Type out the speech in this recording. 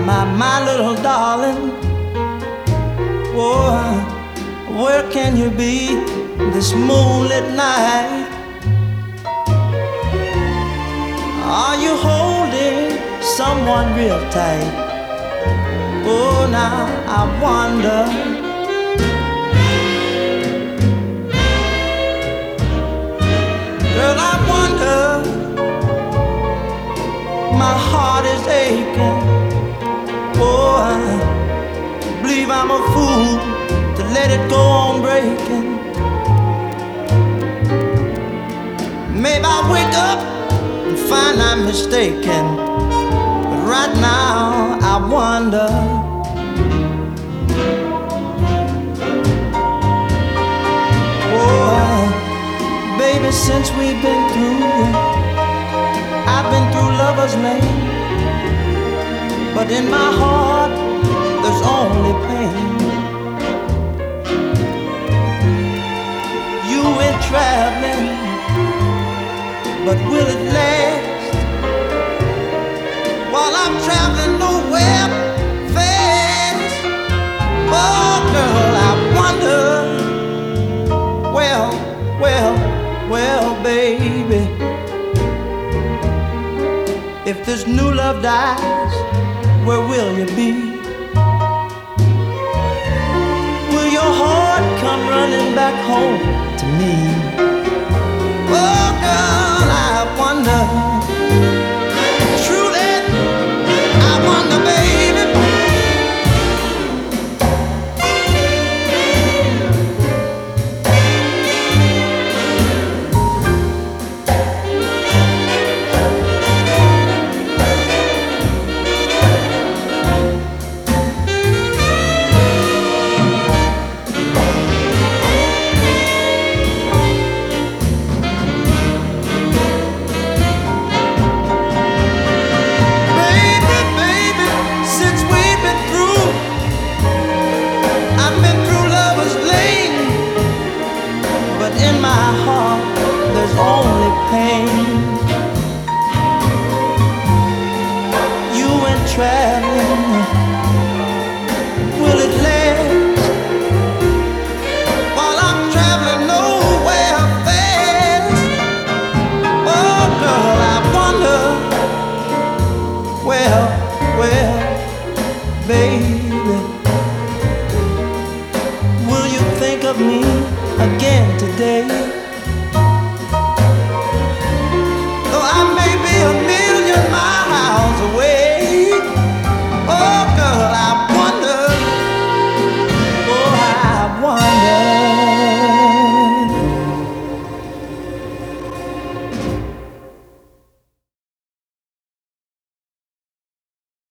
my little darling. Oh, where can you be this moonlit night? Are you holding someone real tight? Oh, now I wonder. Girl, I wonder. My heart is aching. Oh, I believe I'm a fool to let it go on breaking. Maybe I'll wake up and find I'm mistaken, but right now I wonder. Oh, baby, since we've been through, I've been through Lover's Lane, but in my heart there's only pain. You went traveling, but will it last? While I'm traveling nowhere fast. Oh girl, I wonder. Well, baby, if this new love dies, where will you be? Will your heart come running back home to me? Oh girl, I wonder. Truly, I wonder, baby. In my heart, there's only pain. You went traveling, will it last? While I'm traveling nowhere fast. Oh girl, I wonder. Well, baby, will you think of me again today?